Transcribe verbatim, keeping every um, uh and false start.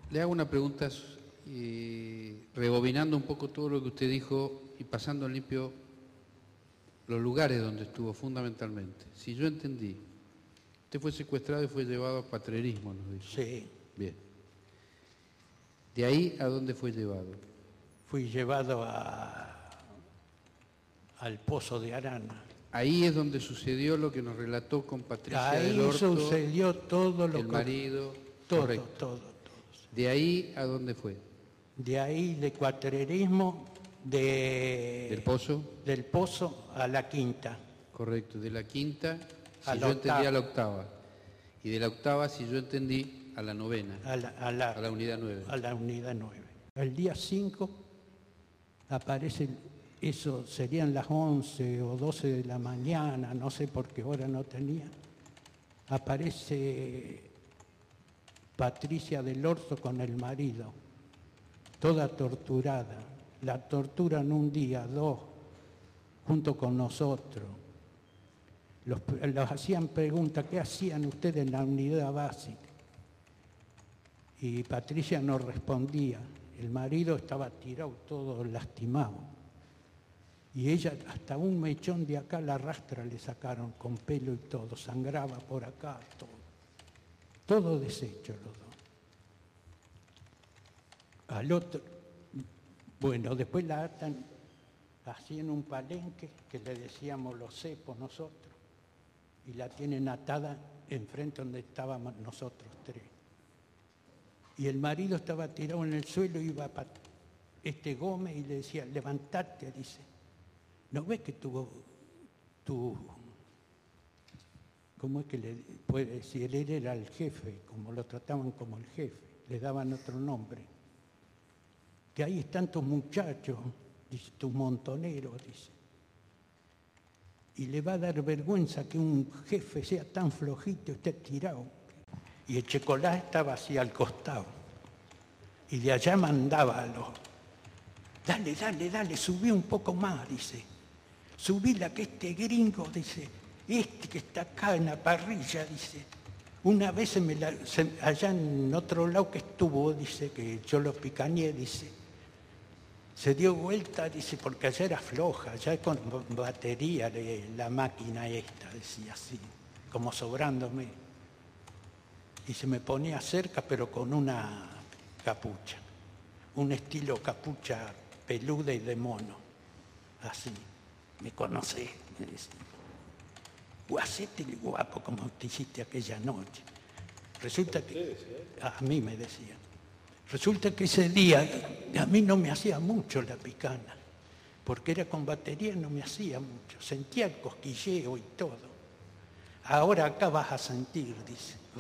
Le hago una pregunta, eh, rebobinando un poco todo lo que usted dijo y pasando en limpio los lugares donde estuvo fundamentalmente. Si yo entendí, usted fue secuestrado y fue llevado a patrerismo, nos dijo. Sí. Bien. ¿De ahí a dónde fue llevado? Fui llevado a, al Pozo de Arana. Ahí es donde sucedió lo que nos relató con Patricia Ahí del Orto, sucedió todo lo el que... marido, todo, correcto. todo, todo. ¿De ahí a dónde fue? De ahí de cuatrerismo, de... ¿Del Pozo? Del Pozo a la Quinta. Correcto, de la quinta, si A yo la entendí, octava. a la octava. Y de la octava, si yo entendí, a la novena, A la, a la, a la unidad nueve. a la unidad nueve. El día cinco aparece, eso serían las once o doce de la mañana, no sé por qué hora no tenía, aparece Patricia del Orto con el marido, toda torturada. La torturan un día, dos, junto con nosotros. Los, los hacían preguntas, ¿qué hacían ustedes en la unidad básica? Y Patricia no respondía. El marido estaba tirado, todo lastimado. Y ella, hasta un mechón de acá, la rastra le sacaron con pelo y todo, sangraba por acá, todo. Todo deshecho los dos. Al otro, bueno, después la atan así en un palenque, que le decíamos los cepos nosotros, y la tienen atada enfrente donde estábamos nosotros tres. Y el marido estaba tirado en el suelo, iba para este Gómez y le decía, levantate, dice, ¿no ves que tu, tu ¿cómo es que le puede decir? Él era el jefe, como lo trataban como el jefe, le daban otro nombre. Que ahí están tus muchachos, dice, tus montoneros, dice. Y le va a dar vergüenza que un jefe sea tan flojito y esté tirado. Y el Checolás estaba así al costado. Y de allá mandaba a los... Dale, dale, dale, subí un poco más, dice. Subí la que este gringo, dice, este que está acá en la parrilla, dice. Una vez se me la, se, allá en otro lado que estuvo, dice, que yo lo picañé, dice. Se dio vuelta, dice, porque allá era floja, allá con batería de la máquina esta, decía así, como sobrándome. Y se me ponía cerca, pero con una capucha, un estilo capucha peluda y de mono, así. Me conocés, me decía. Guacete el guapo, como te hiciste aquella noche. Resulta que, a mí me decían, resulta que ese día a mí no me hacía mucho la picana, porque era con batería, no me hacía mucho, sentía el cosquilleo y todo. Ahora acá vas a sentir, dice.